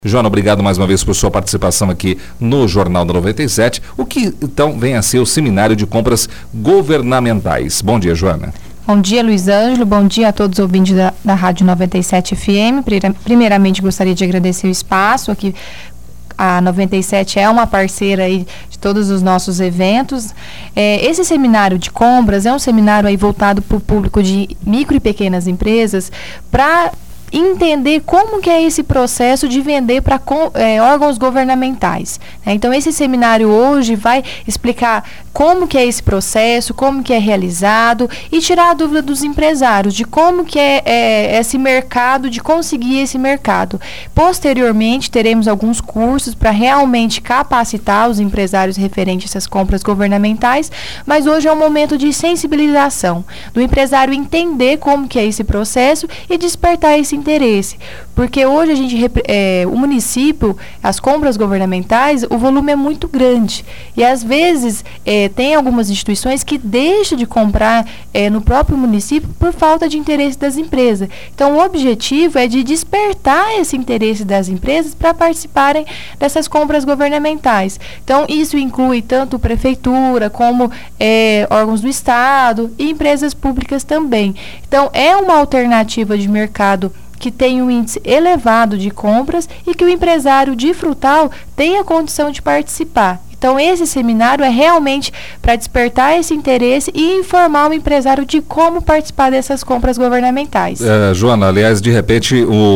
Joana, obrigado mais uma vez por sua participação aqui no Jornal da 97. O que então vem a ser o Seminário de Compras Governamentais? Bom dia, Joana. Bom dia, Luiz Ângelo. Bom dia a todos os ouvintes da Rádio 97 FM. Primeiramente, gostaria de agradecer o espaço aqui. A 97 é uma parceira aí de todos os nossos eventos. Esse seminário de compras é um seminário aí voltado para o público de micro e pequenas empresas para entender como que é esse processo de vender para órgãos governamentais. Então, esse seminário hoje vai explicar como que é esse processo, como que é realizado e tirar a dúvida dos empresários de como que é esse mercado, de conseguir esse mercado. Posteriormente, teremos alguns cursos para realmente capacitar os empresários referentes a essas compras governamentais, mas hoje é um momento de sensibilização, do empresário entender como que é esse processo e despertar esse interesse, porque hoje o município, as compras governamentais, o volume é muito grande e às vezes tem algumas instituições que deixam de comprar no próprio município por falta de interesse das empresas. Então, o objetivo é de despertar esse interesse das empresas para participarem dessas compras governamentais. Então, isso inclui tanto prefeitura como órgãos do Estado e empresas públicas também. Então, é uma alternativa de mercado que tem um índice elevado de compras e que o empresário de frutal tem a condição de participar. Então, esse seminário é realmente para despertar esse interesse e informar o empresário de como participar dessas compras governamentais. Joana, aliás, de repente,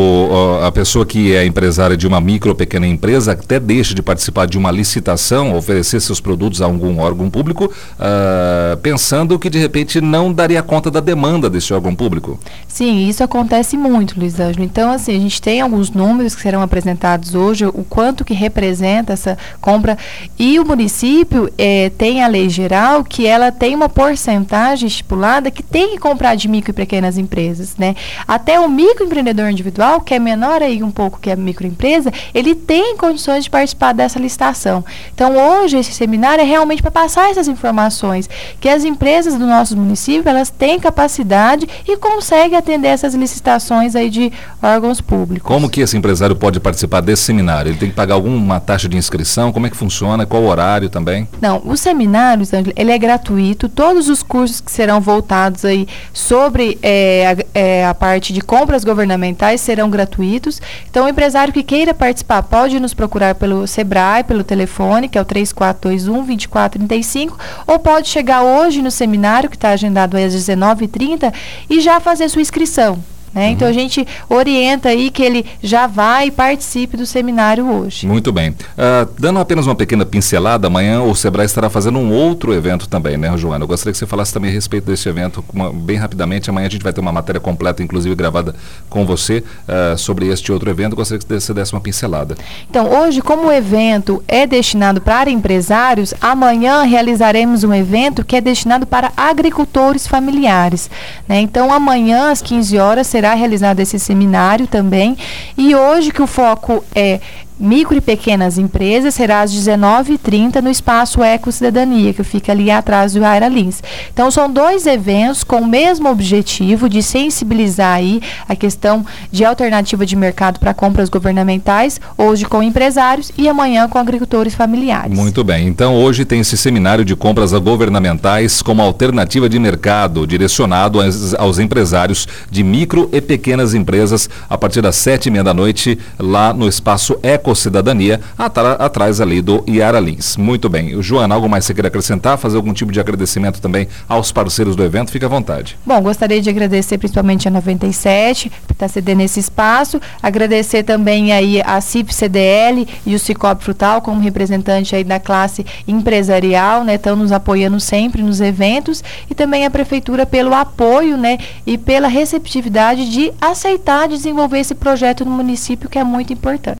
a pessoa que é empresária de uma micro ou pequena empresa até deixa de participar de uma licitação, oferecer seus produtos a algum órgão público, pensando que, de repente, não daria conta da demanda desse órgão público. Sim, isso acontece muito, Luiz Ângelo. Então, assim, a gente tem alguns números que serão apresentados hoje, o quanto que representa essa compra. E o município tem a lei geral que ela tem uma porcentagem estipulada que tem que comprar de micro e pequenas empresas, né? Até o microempreendedor individual, que é menor aí um pouco que a microempresa, ele tem condições de participar dessa licitação. Então, hoje, esse seminário é realmente para passar essas informações, que as empresas do nosso município, elas têm capacidade e conseguem atender essas licitações aí de órgãos públicos. Como que esse empresário pode participar desse seminário? Ele tem que pagar alguma taxa de inscrição? Como é que funciona? Qual o horário também? Não, o seminário, ele é gratuito. Todos os cursos que serão voltados aí sobre a parte de compras governamentais serão gratuitos. Então, o empresário que queira participar pode nos procurar pelo Sebrae, pelo telefone, que é o 3421-2435, ou pode chegar hoje no seminário, que está agendado às 19h30, e já fazer sua inscrição. Então, a gente orienta aí que ele já vai e participe do seminário hoje. Muito bem. Dando apenas uma pequena pincelada, amanhã o Sebrae estará fazendo um outro evento também, né, Joana? Eu gostaria que você falasse também a respeito desse evento, bem rapidamente. Amanhã a gente vai ter uma matéria completa, inclusive gravada com você, sobre este outro evento. Eu gostaria que você desse uma pincelada. Então, hoje, como o evento é destinado para empresários, amanhã realizaremos um evento que é destinado para agricultores familiares, né? Então, amanhã, às 15 horas, será realizado esse seminário também, e hoje que o foco é micro e pequenas empresas, será às 19h30 no Espaço Eco Cidadania, que fica ali atrás do Iara Lins. Então, são dois eventos com o mesmo objetivo de sensibilizar aí a questão de alternativa de mercado para compras governamentais, hoje com empresários e amanhã com agricultores familiares. Muito bem. Então, hoje tem esse seminário de compras governamentais como alternativa de mercado, direcionado aos empresários de micro e pequenas empresas, a partir das 7h30 da noite, lá no Espaço Eco Cidadania, atrás ali do Iara Lins. Muito bem. Joana, algo mais que você queira acrescentar? Fazer algum tipo de agradecimento também aos parceiros do evento? Fique à vontade. Bom, gostaria de agradecer principalmente a 97 por estar cedendo esse espaço, agradecer também aí a CIP-CDL e o Cicobi Frutal como representante aí da classe empresarial, né? Estão nos apoiando sempre nos eventos, e também a Prefeitura pelo apoio, né? E pela receptividade de aceitar desenvolver esse projeto no município, que é muito importante.